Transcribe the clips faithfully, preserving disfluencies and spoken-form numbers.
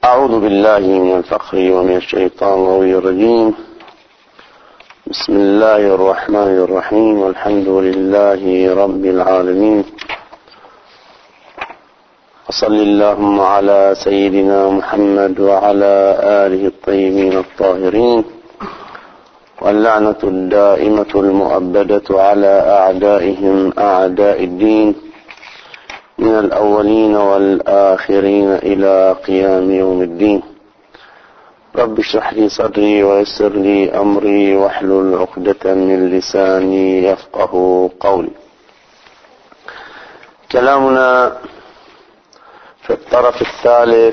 أعوذ بالله من الفخر ومن الشيطان الرجيم. بسم الله الرحمن الرحيم، والحمد لله رب العالمين، وصل اللهم على سيدنا محمد وعلى آله الطيبين الطاهرين، واللعنة الدائمة المؤبدة على أعدائهم أعداء الدين من الأولين والآخرين إلى قيام يوم الدين. رب اشرح لي صدري ويسر لي أمري واحلل عقدة من لساني يفقه قولي. كلامنا في الطرف الثالث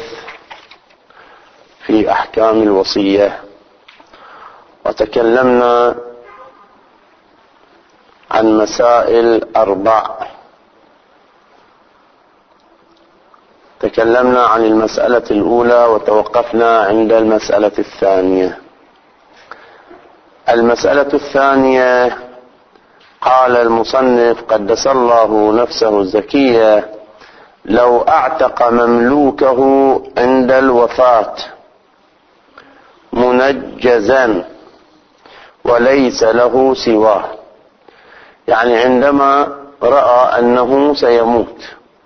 في أحكام الوصية، وتكلمنا عن مسائل أربع. تكلمنا عن المسألة الأولى وتوقفنا عند المسألة الثانية. المسألة الثانية قال المصنف قدس الله نفسه الزكية: لو اعتق مملوكه عند الوفاة منجزا وليس له سواه، يعني عندما رأى أنه سيموت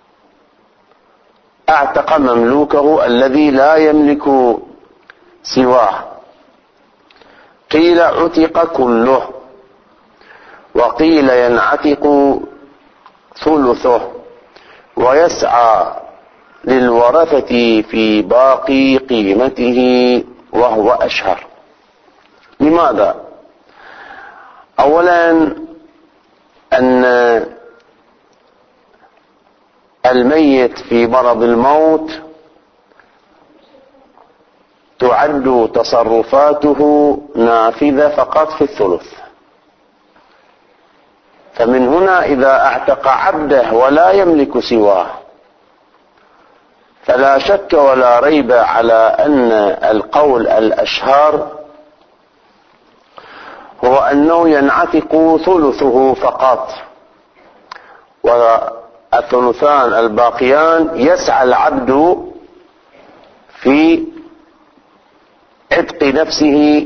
اعتق مملوكه الذي لا يملك سواه. قيل عتق كله، وقيل ينعتق ثلثه ويسعى للورثة في باقي قيمته، وهو أشهر. لماذا؟ أولا أن الميت في مرض الموت تعد تصرفاته نافذة فقط في الثلث، فمن هنا إذا اعتق عبده ولا يملك سواه فلا شك ولا ريب على أن القول الأشهر هو أنه ينعتق ثلثه فقط، والثلثان الباقيان يسعى العبد في عتق نفسه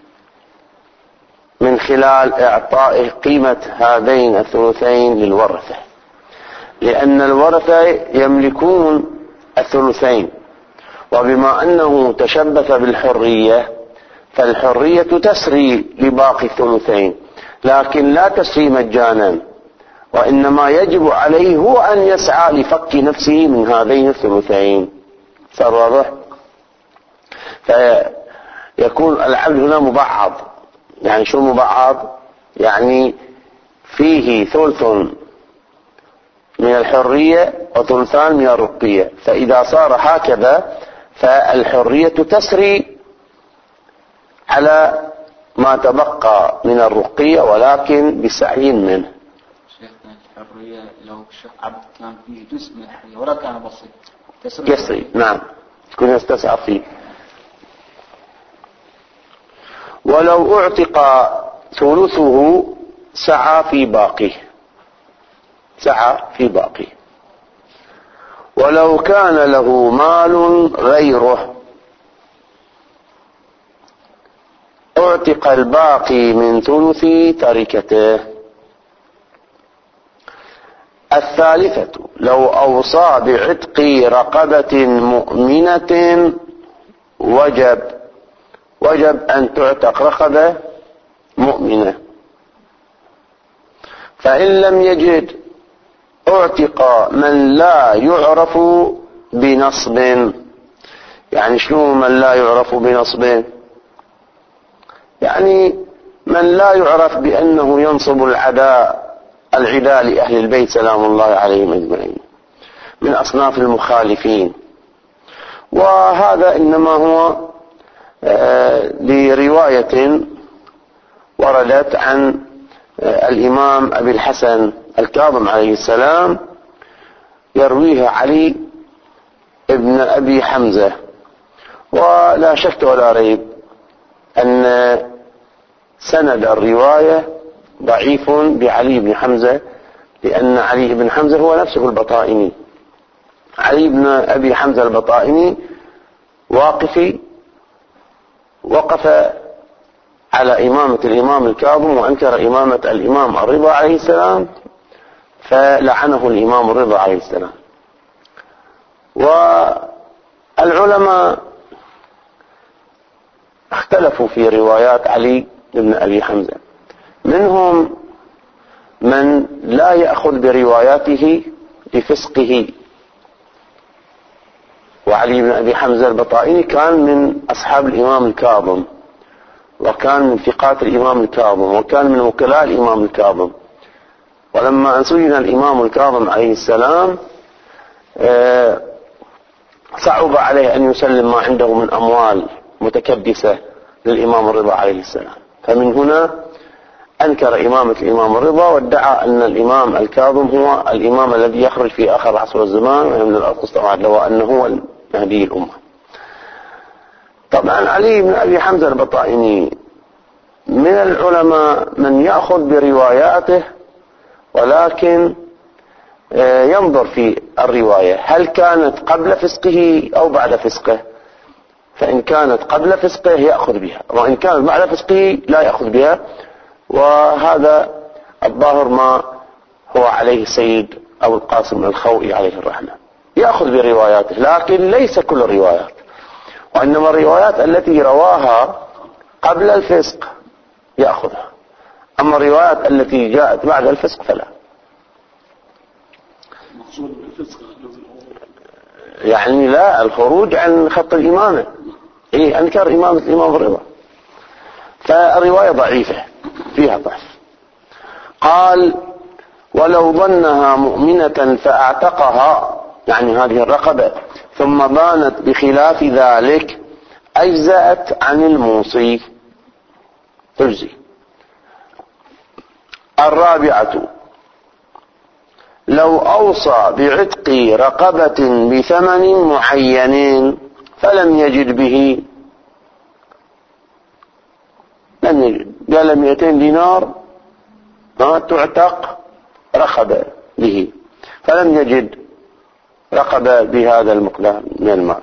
من خلال إعطاء قيمة هذين الثلثين للورثة، لأن الورثة يملكون الثلثين، وبما أنه تشبث بالحرية فالحرية تسري لباقي الثلثين، لكن لا تسري مجانا، وإنما يجب عليه هو أن يسعى لفك نفسه من هذين الثلثين. صار واضح؟ فيكون العبد هنا مبعض. يعني شو مبعض؟ يعني فيه ثلث من الحرية وثلثان من الرقية، فإذا صار هكذا فالحرية تسري على ما تبقى من الرقية، ولكن بسعي منه. شيخنا الحرية لو عبد كان فيه جزء من الحرية ولا كان بسيط تسري يسري، نعم، تكون يستسعى فيه. ولو اعتق ثلثه سعى في باقيه، سعى في باقيه. ولو كان له مال غيره اعتق الباقي من ثلث تركته. الثالثة لو أوصى بعتق رقبة مؤمنة وجب وجب أن تعتق رقبة مؤمنة، فإن لم يجد اعتق من لا يعرف بنصب. يعني شنو من لا يعرف بنصب؟ يعني من لا يعرف بأنه ينصب العداء العداء لأهل البيت سلام الله عليهم أجمعين من أصناف المخالفين. وهذا إنما هو لرواية وردت عن الإمام أبي الحسن الكاظم عليه السلام، يرويها علي ابن أبي حمزة، ولا شك ولا ريب أن سند الرواية ضعيف بعلي بن حمزة، لأن علي بن حمزة هو نفسه البطائني. علي بن أبي حمزة البطائني الواقفي وقف على إمامة الإمام الكاظم وأنكر إمامة الإمام الرضا عليه السلام، فلعنه الإمام الرضا عليه السلام. والعلماء اختلفوا في روايات علي بن أبي حمزة، منهم من لا يأخذ برواياته لفسقه، وعلي بن أبي حمزة البطائني كان من أصحاب الإمام الكاظم، وكان من ثقات الإمام الكاظم، وكان من وكلاء الإمام الكاظم. ولما أن سجن الإمام الكاظم عليه السلام صعب عليه أن يسلم ما عنده من أموال متكدسة للإمام الرضا عليه السلام، فمن هنا أنكر إمامة الإمام الرضا وادعى أن الإمام الكاظم هو الإمام الذي يخرج في آخر عصر الزمان ويمن الأرض مستوعب، وأنه هو مهدي الأمة. طبعا علي بن أبي حمزة البطائني من العلماء من يأخذ برواياته، ولكن ينظر في الرواية هل كانت قبل فسقه أو بعد فسقه، فإن كانت قبل فسقه يأخذ بها، وإن كانت بعد فسقه لا يأخذ بها. وهذا الظاهر ما هو عليه السيد أبو القاسم الخوئي عليه الرحمة، يأخذ برواياته لكن ليس كل الروايات، وإنما الروايات التي رواها قبل الفسق يأخذها، أما الروايات التي جاءت بعد الفسق فلا. يعني لا الخروج عن خط الإمامة، إيه أنكر إمامة الإمام الرضا، فالرواية ضعيفة فيها ضعف. قال ولو ظنها مؤمنة فاعتقها، يعني هذه الرقبة، ثم بانت بخلاف ذلك أجزأت عن الموصي، تجزي. الرابعة لو أوصى بعتق رقبة بثمن معين فلم يجد به، لم يجد، قال مئتين دينار ما تعتق رقبة به، فلم يجد رقبة بهذا المقدار من المال.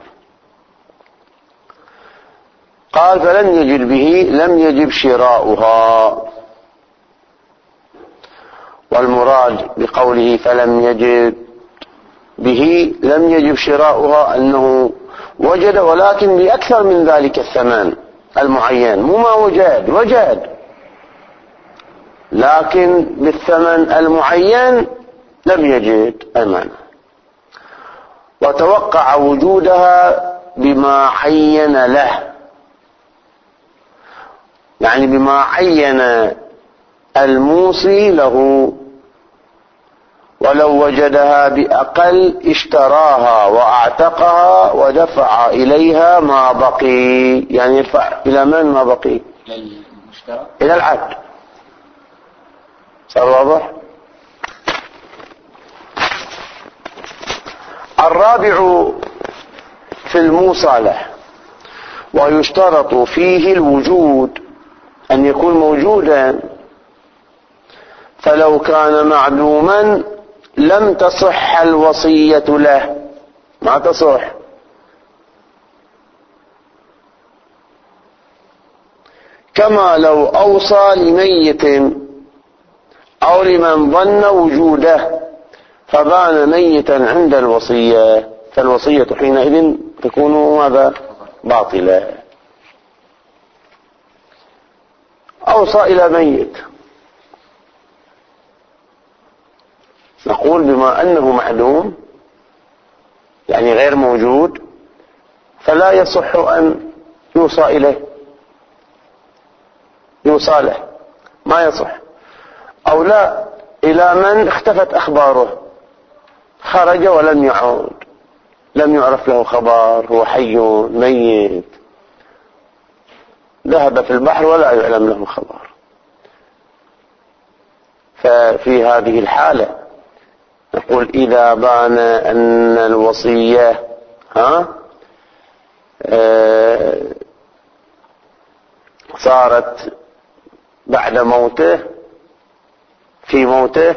قال فلم يجد به لم يجب شراؤها. والمراد بقوله فلم يجد به لم يجب شراؤها أنه وجد ولكن بأكثر من ذلك الثمن المعين، مو ما وجد وجد لكن بالثمن المعين لم يجد أمانة، وتوقع وجودها بما عين له، يعني بما عين الموصي له، ولو وجدها بأقل اشتراها وأعتقها ودفع إليها ما بقي، يعني يدفع إلى من ما بقي؟ إلى المشترى، إلى العبد. صار واضح؟ الرابع في الموصلة، ويشترط فيه الوجود، أن يكون موجودا، فلو كان معدوما لم تصح الوصية له، ما تصح. كما لو أوصى لميت أو لمن ظن وجوده فبان ميتا عند الوصية، فالوصية حينئذ تكون ماذا؟ باطلة. أوصى إلى ميت، نقول بما أنه معدوم يعني غير موجود فلا يصح أن يوصى إليه، يوصى له ما يصح. أو لا، إلى من اختفت أخباره، خرج ولم يعود، لم يعرف له خبر، هو حي ميت، ذهب في البحر ولا يعلم له خبر، ففي هذه الحالة نقول إذا بان أن الوصية ها آه صارت بعد موته، في موته،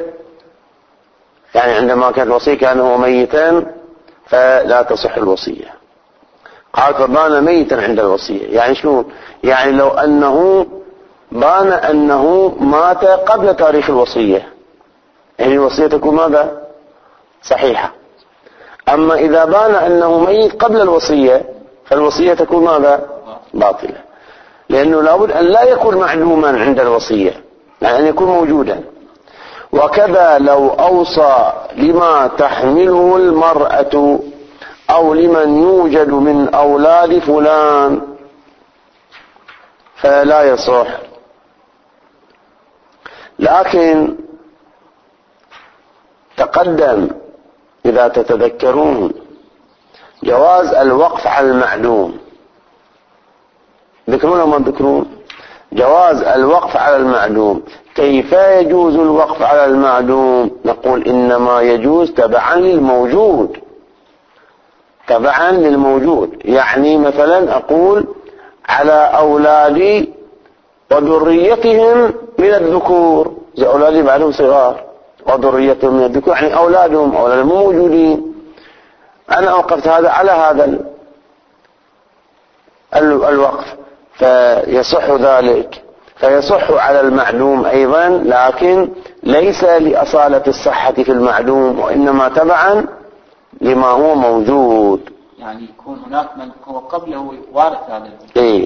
يعني عندما كانت الوصية كان هو ميتا فلا تصح الوصية. قال فبان ميتا عند الوصية. يعني شلون؟ يعني لو أنه بان أنه مات قبل تاريخ الوصية، يعني الوصية تكون ماذا؟ صحيحة. أما إذا بان أنه ميت قبل الوصية فالوصية تكون ماذا؟ باطلة، لأنه لابد أن لا يكون معلوما عند الوصية، يعني أن يكون موجودا. وكذا لو أوصى لما تحمله المرأة أو لمن يوجد من أولاد فلان فلا يصح. لكن تقدم إذا تتذكرون جواز الوقف على المعلوم، ذكرون أو ما تذكرون؟ جواز الوقف على المعلوم. كيف يجوز الوقف على المعلوم؟ نقول إنما يجوز تبعا للموجود، تبعا للموجود. يعني مثلا أقول على أولادي وذريتهم من الذكور، زي أولادي بعدهم صغار وذريتهم من الذكور، يعني أولادهم أولادهم موجودين، أنا أوقفت هذا على هذا الوقف فيصح ذلك. فيصح على المعلوم أيضا، لكن ليس لأصالة الصحة في المعلوم، وإنما تبعا لما هو موجود. يعني يكون هناك من هو قبله وارث هذا. إيه.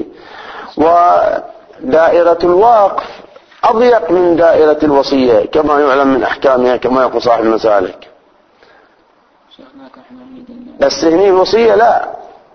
ودائرة الوقف أضيق من دائرة الوصية كما يعلم من أحكامها، كما يقول صاحب المسالك. بس هنا الوصية لا،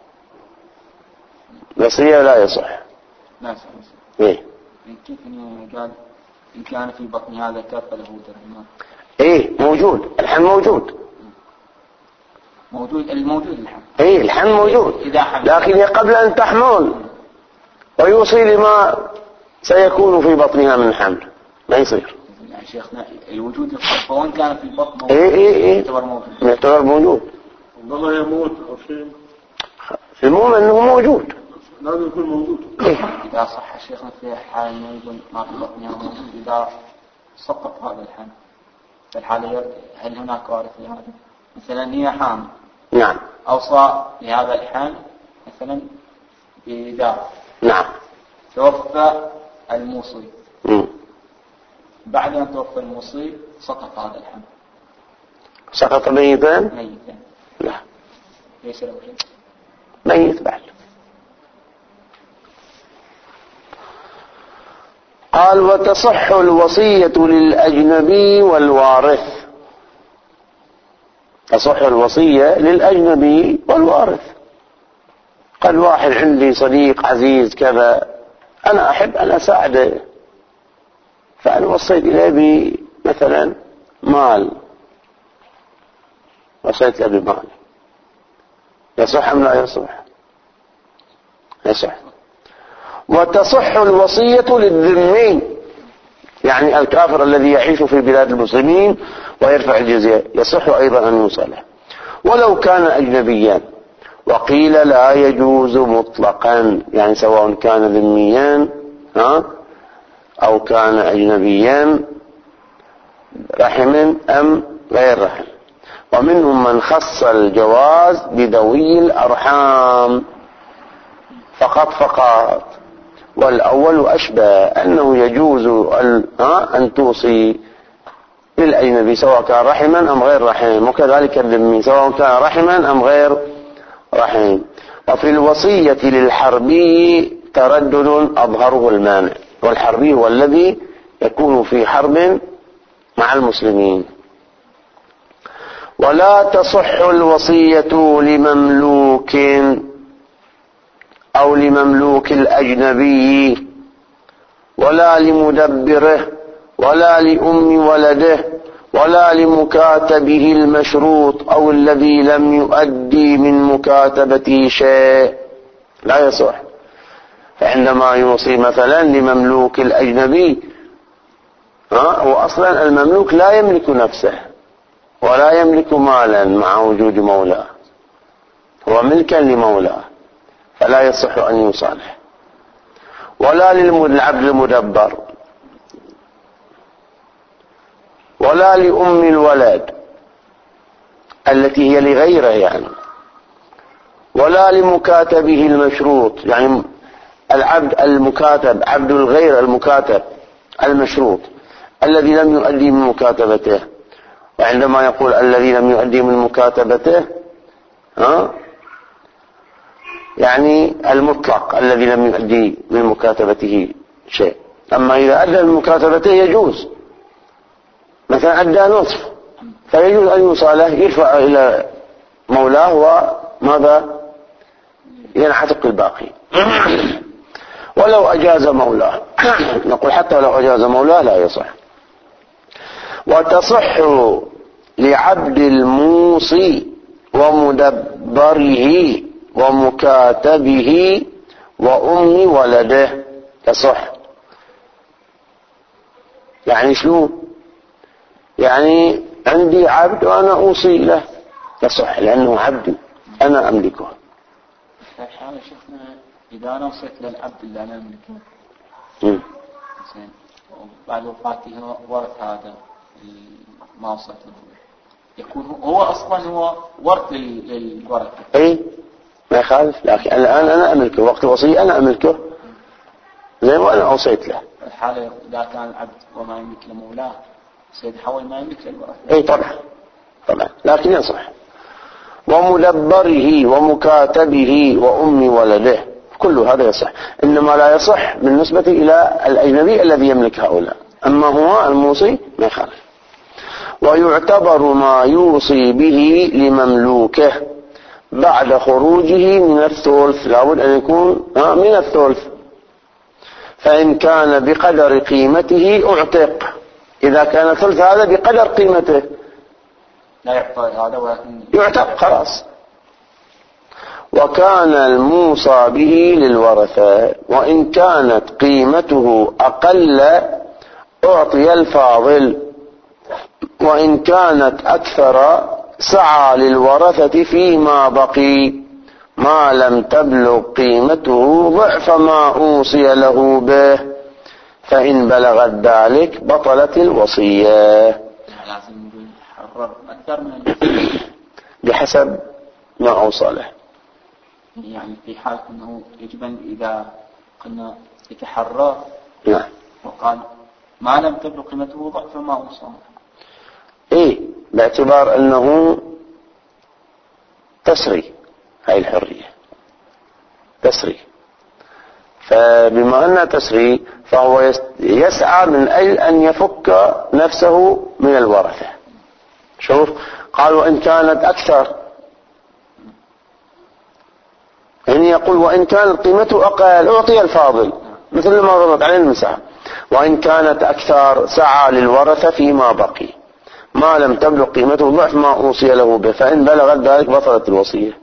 الوصية لا يصح. لا يصح. إيه. كيف قال إن كان في بطن هذا كافة له درهمان؟ إيه موجود، الحن موجود موجود الموجود الحن. إيه الحن موجود، لكن هي قبل أن تحمل ويوصي لما سيكون في بطنها من حمل ما يصير. يعني شيخنا الوجود الخاص وإن كان في البطن إيه إيه إيه يعتبر موجود. يعتبر موجود. والله يموت أو شيء، المهم أنه موجود، لازم يكون موجود. إذا صح شيخنا في حال موجود ما في بطنها موجود، إذا سقط هذا الحمل في الحالة هل هناك وارث لهذا؟ مثلا هي حامل، نعم، أوصى لهذا الحمل مثلا بدار، نعم، توفى الموصي، م. بعد أن توفى الموصي سقط هذا الحمل. سقط ميتا؟ ميتا. لا، ليس له شيء. ميت بعد. قال وتصح الوصية للأجنبي والوارث. تصح الوصية للأجنبي والوارث. قال واحد عندي صديق عزيز كذا، أنا أحب أن أساعده، فأنا وصيت إليه مثلا مال، وصيت له بمال، يصح أم لا يصح؟ يصح. وتصح الوصية للذمي، يعني الكافر الذي يعيش في بلاد المسلمين ويرفع الجزية، يصح أيضا أن يوصله ولو كان أجنبيا. وقيل لا يجوز مطلقا، يعني سواء كان ذميا ها أو كان أجنبيا، رحم أم غير رحم. ومنهم من خص الجواز بذوي الأرحام فقط فقط، والأول أشبه، أنه يجوز أن توصي للأجنبي سواء كان رحما أم غير رحم، وكذلك الذمي سواء كان رحما أم غير رحم. وفي الوصية للحربي تردد أظهره المانع، والحربي هو الذي يكون في حرب مع المسلمين. ولا تصح الوصية لمملوك أو لمملوك الأجنبي ولا لمدبره ولا لأم ولده ولا لمكاتبه المشروط أو الذي لم يؤدي من مكاتبته شيء، لا يصح. فعندما يوصي مثلا لمملوك الأجنبي، هو أصلا المملوك لا يملك نفسه ولا يملك مالا مع وجود مولاه، هو ملكا لمولاه، فلا يصح أن يوصله. ولا للعبد المدبر ولا لأم الولد التي هي لغيره يعني، ولا لمكاتبه المشروط، يعني العبد المكاتب، عبد الغير المكاتب المشروط الذي لم يؤدي من مكاتبته. وعندما يقول الذي لم يؤدي من مكاتبته ها يعني المطلق الذي لم يؤدي من مكاتبته شيء. أما إذا أدى من مكاتبته يجوز، مثلا أدى نصف فيجوز أن يوصله يدفع إلى مولاه وماذا ينحتق الباقي. ولو أجاز مولاه نقول حتى لو أجاز مولاه لا يصح. وتصح لعبد الموصي ومدبره ومكاتبه وأم ولده، تصح. يعني شنو؟ يعني عندي عبد وأنا أوصي له، تصح لأنه عبدي أنا أملكه. في الحالة شفنا إذا أنا وصيت للعبد اللي أنا أملكه زين وبعد وفاته ورث هذا ما وصلت له، يكون هو أصلا هو ورث للورثة. أي ما يخالف، لكن الآن أنا أملكه، وقت الوصية أنا أملكه زين وأنا أوصيت له. الحالة إذا كان العبد وما يملك لمولاه سيد حول ما يملك للورثة. أي طبعا طبعا، لكن يصح. ومدبره ومكاتبه وأم ولده كل هذا يصح، إنما لا يصح بالنسبة إلى الأجنبي الذي يملك هؤلاء، أما هو الموصي ما يخالف. ويعتبر ما يوصي به لمملوكه بعد خروجه من الثلث، لابد أن يكون من الثلث. فإن كان بقدر قيمته أعتق، إذا كان ثلث هذا بقدر قيمته لا يعطى هذا ولكن يعتق خلاص. وكان الموصى به للورثة، وإن كانت قيمته أقل أعطي الفاضل، وإن كانت أكثر سعى للورثة فيما بقي ما لم تبلغ قيمته ضعف ما أوصي له به، فإن بلغت ذلك بطلت الوصية. لازم يحرر أكثر من بحسب ما أوصى له. يعني في حال أنه يجب أن إذا قلنا يتحرر نعم وقال ما لم تبلغ قيمته ضعف ما أوصى، إيه باعتبار أنه تسري، هاي الحرية تسري، فبما أنها تسري فهو يسعى من أجل أن يفك نفسه من الورثة. شوف قال وإن كانت أكثر، يعني يقول وإن كانت قيمته أقل أعطي الفاضل مثل ما ضبط عليه المساحة، وإن كانت أكثر سعى للورثة فيما بقي ما لم تبلغ قيمته ضعف ما أوصي له به، فإن بلغت ذلك بطلت الوصية.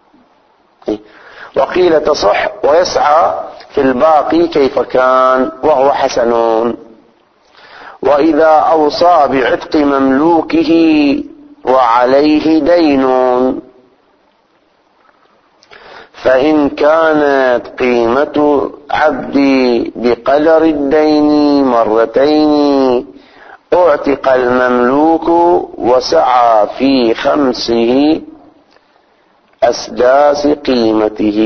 وقيل تصح ويسعى في الباقي كيف كان وهو حسن. وإذا أوصى بعتق مملوكه وعليه دين، فإن كانت قيمة عبدي بقدر الدين مرتين اعتق المملوك وسعى في خمسه أسداس قيمته،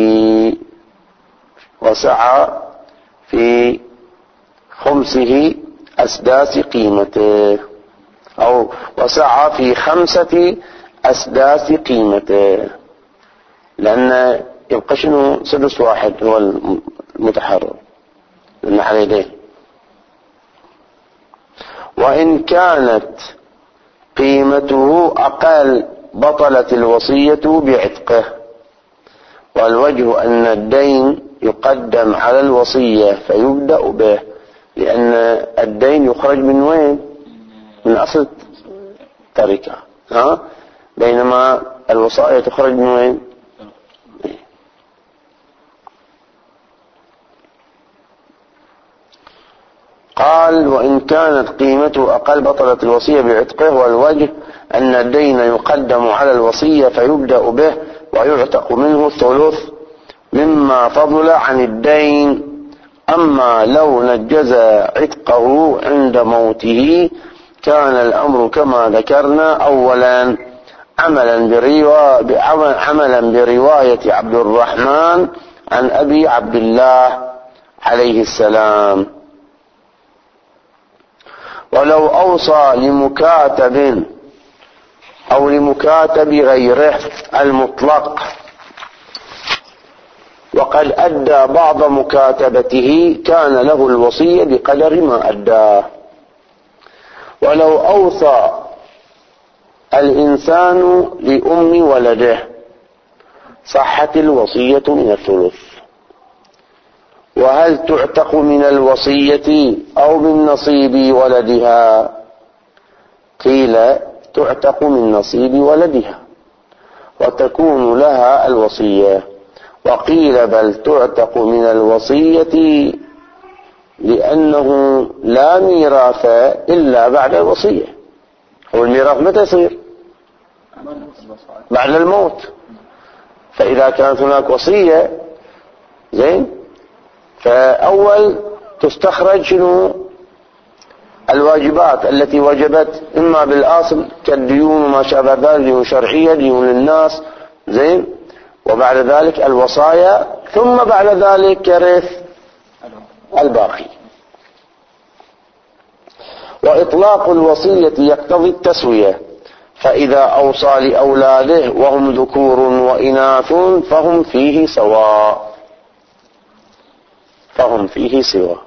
وسعى في خمسه أسداس قيمته، أو وسعى في خمسة أسداس قيمته، لأن يبقى شنو سدس واحد هو المتحرر لأن عليه دين. وإن كانت قيمته أقل بطلت الوصية بعتقه، والوجه أن الدين يقدم على الوصية فيبدأ به، لأن الدين يخرج من وين؟ من أصل التركة، ها؟ بينما الوصايا تخرج من وين؟ قال وإن كانت قيمته أقل بطلت الوصية بعتقه، والوجه أن الدين يقدم على الوصية فيبدأ به ويعتق منه الثلث مما فضل عن الدين. أما لو نجز عتقه عند موته كان الأمر كما ذكرنا أولا، عملا برواية عملا برواية عبد الرحمن عن أبي عبد الله عليه السلام. ولو أوصى لمكاتب أو لمكاتب غيره المطلق وقد أدى بعض مكاتبته كان له الوصية بقدر ما أداه. ولو أوصى الإنسان لأم ولده صحت الوصية من الثلث. وهل تعتق من الوصية أو من نصيب ولدها؟ قيل تعتق من نصيب ولدها وتكون لها الوصية، وقيل بل تعتق من الوصية لأنه لا ميراث إلا بعد الوصية. هو الميراث متى يصير؟ بعد الموت. فإذا كانت هناك وصية زين، فأول تستخرج شنو الواجبات التي وجبت إما بالأصل كالديون وما شابه ذلك، ديون شرعية، ديون للناس زين، وبعد ذلك الوصايا، ثم بعد ذلك يرث الباقي. وإطلاق الوصية يقتضي التسوية، فإذا أوصى لأولاده وهم ذكور وإناث فهم فيه سواء فهم فيه سواء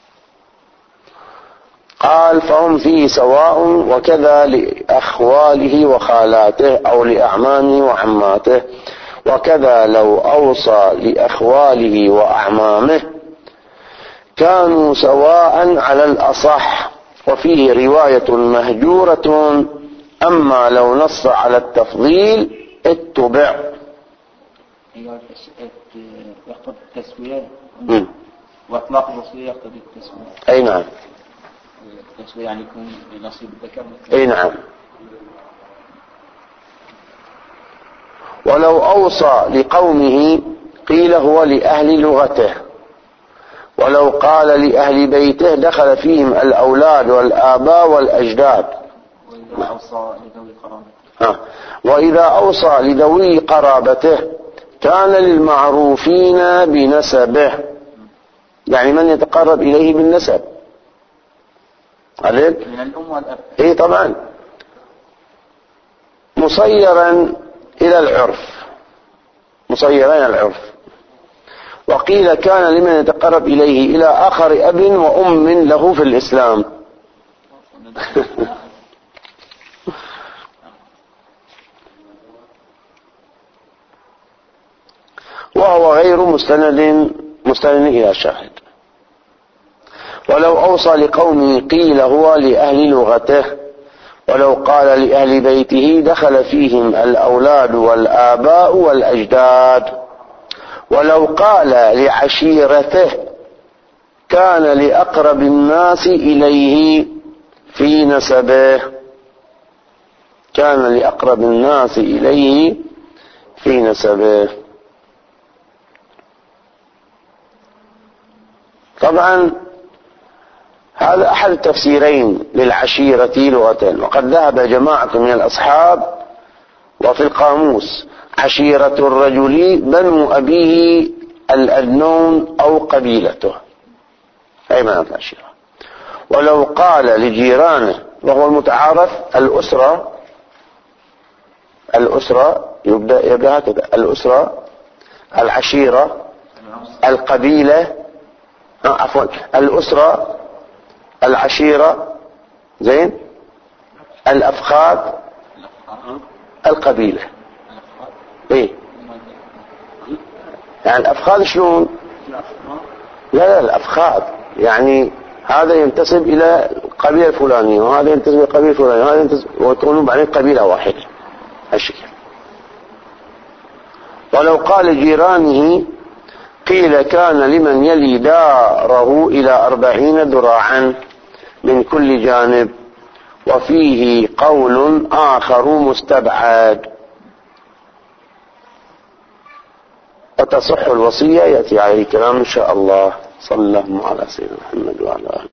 قال فهم فيه سواء وكذا لأخواله وخالاته أو لأعمامه وعماته، وكذا لو أوصى لأخواله وأعمامه كانوا سواء على الأصح، وفيه رواية مهجورة. أما لو نص على التفضيل اتبع. يقتضي التسوية وإطلاق الوصية يقتضي التسوية. أي نعم. التسوية يعني يكون نصيب الذكر. أي نعم. ولو أوصى لقومه قيل هو لأهل لغته، ولو قال لأهل بيته دخل فيهم الأولاد والآباء والأجداد. وإذا أوصى لذوي قرابته ها. وإذا أوصى لذوي قرابته كان للمعروفين بنسبه، يعني من يتقرب إليه بالنسب عليك؟ من الأم والأب. إيه طبعا، مصيرا إلى العرف مصيرا إلى العرف. وقيل كان لمن يتقرب إليه إلى آخر أب وأم له في الإسلام. وهو غير مستند مستند إلى شاهد. ولو أوصى لقومه قيل هو لأهل لغته، ولو قال لأهل بيته دخل فيهم الأولاد والآباء والأجداد. ولو قال لعشيرته كان لأقرب الناس إليه في نسبه كان لأقرب الناس إليه في نسبه. طبعا هذا أحد التفسيرين للعشيرة لغة، وقد ذهب جماعة من الأصحاب وفي القاموس عشيرة الرجل بنو أبيه الأدنون أو قبيلته، أي معنى العشيرة. ولو قال لجيرانه، وهو المتعارف الأسرة الأسرة يبدأ, يبدأ هكذا: الأسرة، العشيرة، القبيلة، عفوا الأسرة، العشيرة، زين، الأفخاذ، القبيلة. ايه يعني الأفخاذ شلون؟ لا لا الأفخاذ يعني هذا ينتسب إلى قبيلة الفلانية وهذا ينتسب إلى قبيلة الفلانية وهذا ينتسب، وتكونوا بعدين قبيلة واحدة هالشكل. ولو قال جيرانه قيل كان لمن يلي داره إلى أربعين ذراعا من كل جانب، وفيه قول آخر مستبعد. وتصح الوصية يأتي عليه كلام إن شاء الله. صلى الله على سيدنا محمد وعلى آله.